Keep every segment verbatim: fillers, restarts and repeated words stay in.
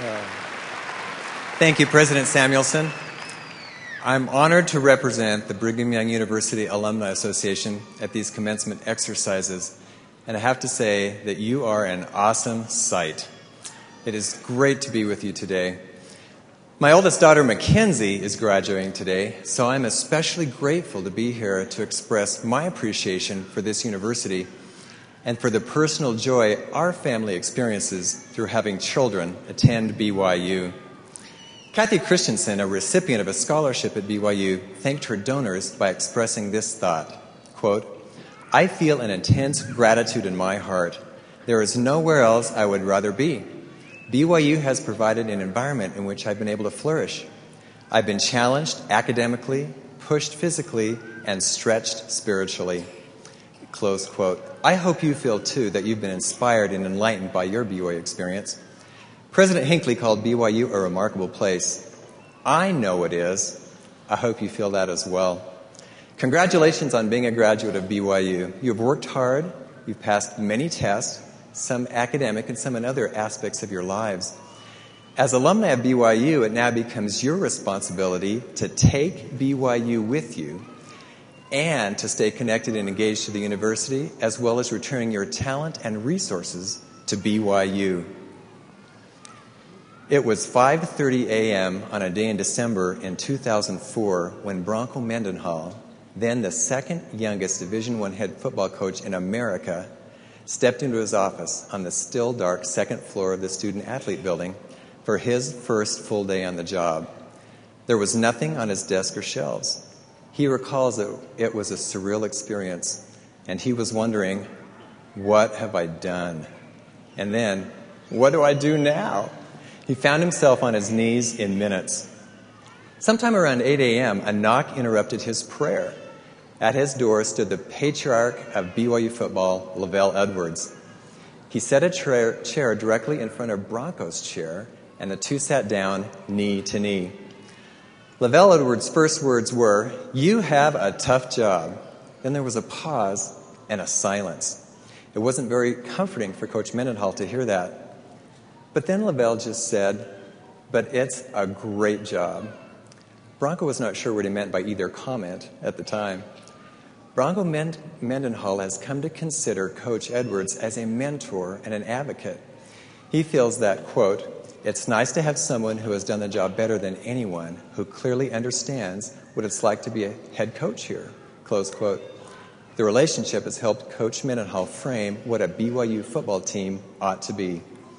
Thank you, President Samuelson. I'm honored to represent the Brigham Young University Alumni Association at these commencement exercises, and I have to say that you are an awesome sight. It is great to be with you today. My oldest daughter, Mackenzie, is graduating today, so I'm especially grateful to be here to express my appreciation for this university and for the personal joy our family experiences through having children attend B Y U. Kathy Christensen, a recipient of a scholarship at B Y U, thanked her donors by expressing this thought, quote, "I feel an intense gratitude in my heart. There is nowhere else I would rather be. B Y U has provided an environment in which I've been able to flourish. I've been challenged academically, pushed physically, and stretched spiritually." Close quote. I hope you feel, too, that you've been inspired and enlightened by your B Y U experience. President Hinckley called B Y U a remarkable place. I know it is. I hope you feel that as well. Congratulations on being a graduate of B Y U. You've worked hard. You've passed many tests, some academic and some in other aspects of your lives. As alumni of B Y U, it now becomes your responsibility to take B Y U with you and to stay connected and engaged to the university, as well as returning your talent and resources to B Y U. It was five thirty a.m. on a day in December in two thousand four when Bronco Mendenhall, then the second youngest Division I head football coach in America, stepped into his office on the still dark second floor of the student-athlete building for his first full day on the job. There was nothing on his desk or shelves. He recalls that it was a surreal experience, and he was wondering, what have I done? And then, what do I do now? He found himself on his knees in minutes. Sometime around eight a.m., a knock interrupted his prayer. At his door stood the patriarch of B Y U football, Lavelle Edwards. He set a chair, chair directly in front of Bronco's chair, and the two sat down knee to knee. Lavelle Edwards' first words were, "You have a tough job." Then there was a pause and a silence. It wasn't very comforting for Coach Mendenhall to hear that. But then Lavelle just said, "But it's a great job." Bronco was not sure what he meant by either comment at the time. Bronco Mend- Mendenhall has come to consider Coach Edwards as a mentor and an advocate. He feels that, quote, "It's nice to have someone who has done the job better than anyone, who clearly understands what it's like to be a head coach here," close quote. The relationship has helped Coach Mendenhall frame what a B Y U football team ought to be.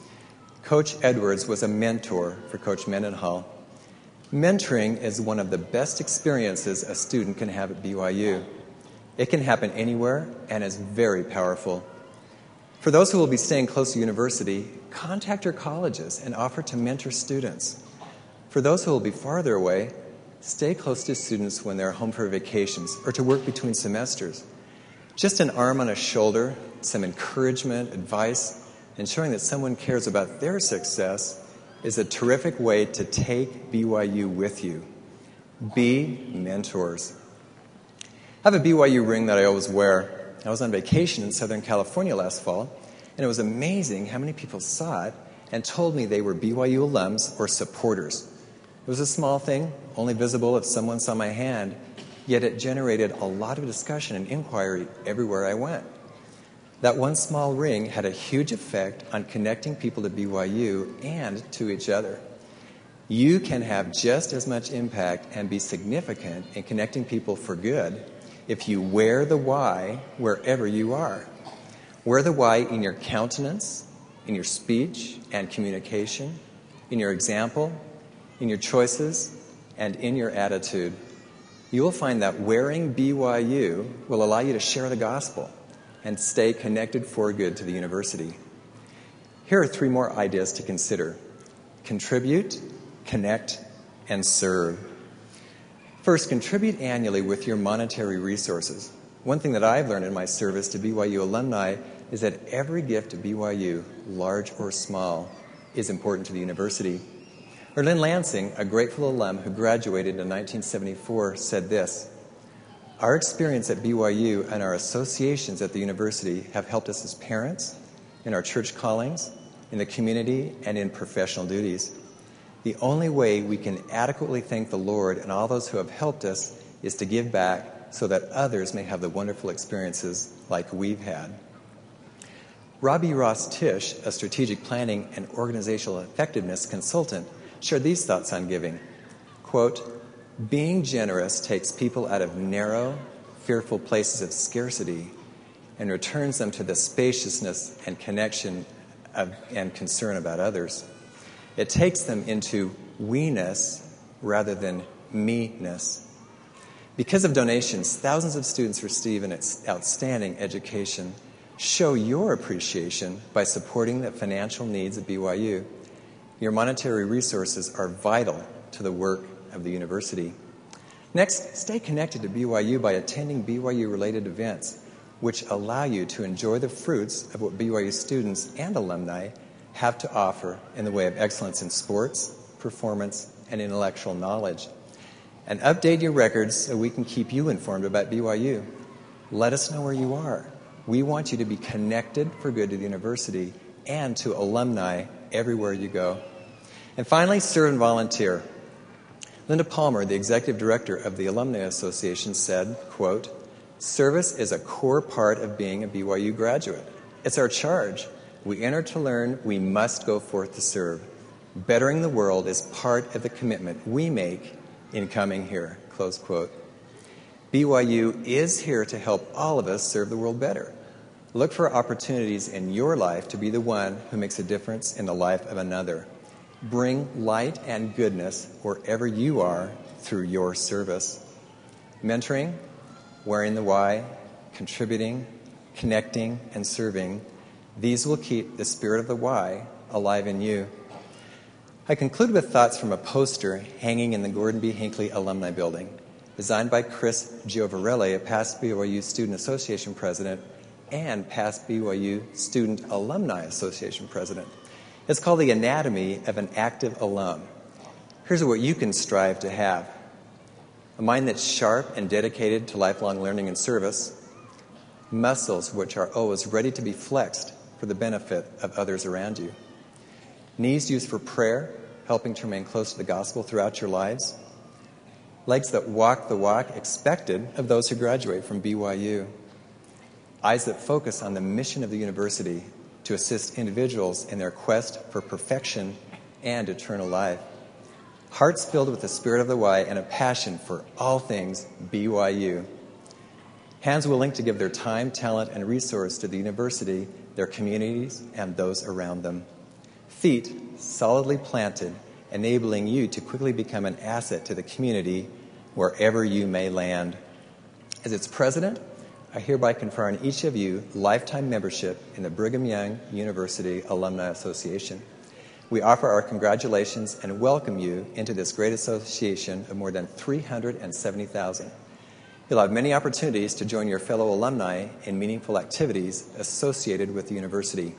Coach Edwards was a mentor for Coach Mendenhall. Mentoring is one of the best experiences a student can have at B Y U. It can happen anywhere and is very powerful. For those who will be staying close to university, contact your colleges and offer to mentor students. For those who will be farther away, stay close to students when they're home for vacations or to work between semesters. Just an arm on a shoulder, some encouragement, advice, and showing that someone cares about their success is a terrific way to take B Y U with you. Be mentors. I have a B Y U ring that I always wear. I was on vacation in Southern California last fall, and it was amazing how many people saw it and told me they were B Y U alums or supporters. It was a small thing, only visible if someone saw my hand, yet it generated a lot of discussion and inquiry everywhere I went. That one small ring had a huge effect on connecting people to B Y U and to each other. You can have just as much impact and be significant in connecting people for good if you wear the Y wherever you are. Wear the Y in your countenance, in your speech and communication, in your example, in your choices, and in your attitude. You will find that wearing B Y U will allow you to share the gospel and stay connected for good to the university. Here are three more ideas to consider: contribute, connect, and serve. First, contribute annually with your monetary resources. One thing that I've learned in my service to B Y U alumni is that every gift to B Y U, large or small, is important to the university. Erlyn Lansing, a grateful alum who graduated in nineteen seventy-four, said this: "Our experience at B Y U and our associations at the university have helped us as parents, in our church callings, in the community, and in professional duties. The only way we can adequately thank the Lord and all those who have helped us is to give back so that others may have the wonderful experiences like we've had. Robbie Ross Tisch, a strategic planning and organizational effectiveness consultant, shared these thoughts on giving. Quote, "Being generous takes people out of narrow, fearful places of scarcity and returns them to the spaciousness and connection of, and concern about others. It takes them into we-ness rather than me-ness. Because of donations, thousands of students receive an outstanding education. Show your appreciation by supporting the financial needs of B Y U. Your monetary resources are vital to the work of the university. Next, stay connected to B Y U by attending B Y U-related events, which allow you to enjoy the fruits of what B Y U students and alumni have to offer in the way of excellence in sports, performance, and intellectual knowledge. And update your records so we can keep you informed about B Y U. Let us know where you are. We want you to be connected for good to the university and to alumni everywhere you go. And finally, serve and volunteer. Linda Palmer, the executive director of the Alumni Association, said, quote, "Service is a core part of being a B Y U graduate. It's our charge. We enter to learn, we must go forth to serve. Bettering the world is part of the commitment we make in coming here," close quote. B Y U is here to help all of us serve the world better. Look for opportunities in your life to be the one who makes a difference in the life of another. Bring light and goodness wherever you are through your service. Mentoring, wearing the Y, contributing, connecting, and serving, these will keep the spirit of the Y alive in you. I conclude with thoughts from a poster hanging in the Gordon B. Hinckley Alumni Building, designed by Chris Giovarelli, a past B Y U Student Association president and past B Y U Student Alumni Association president. It's called The Anatomy of an Active Alum. Here's what you can strive to have: a mind that's sharp and dedicated to lifelong learning and service, muscles which are always ready to be flexed for the benefit of others around you, knees used for prayer, helping to remain close to the gospel throughout your lives, legs that walk the walk expected of those who graduate from B Y U, eyes that focus on the mission of the university to assist individuals in their quest for perfection and eternal life, hearts filled with the spirit of the Y and a passion for all things B Y U, hands willing to give their time, talent, and resource to the university, their communities, and those around them, feet solidly planted, enabling you to quickly become an asset to the community wherever you may land. As its president, I hereby confer on each of you lifetime membership in the Brigham Young University Alumni Association. We offer our congratulations and welcome you into this great association of more than three hundred seventy thousand. You'll have many opportunities to join your fellow alumni in meaningful activities associated with the university.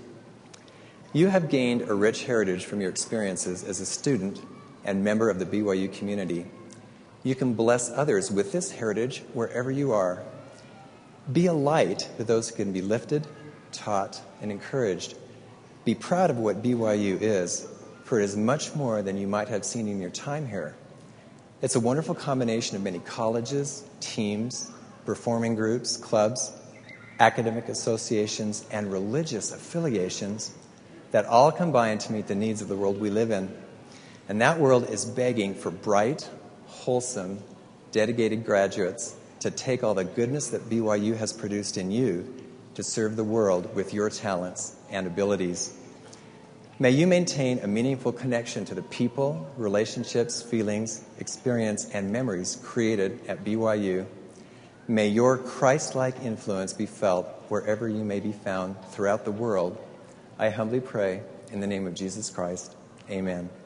You have gained a rich heritage from your experiences as a student and member of the B Y U community. You can bless others with this heritage wherever you are. Be a light to those who can be lifted, taught, and encouraged. Be proud of what B Y U is, for it is much more than you might have seen in your time here. It's a wonderful combination of many colleges, teams, performing groups, clubs, academic associations, and religious affiliations that all combine to meet the needs of the world we live in. And that world is begging for bright, wholesome, dedicated graduates to take all the goodness that B Y U has produced in you to serve the world with your talents and abilities. May you maintain a meaningful connection to the people, relationships, feelings, experience, and memories created at B Y U. May your Christ-like influence be felt wherever you may be found throughout the world. I humbly pray in the name of Jesus Christ. Amen.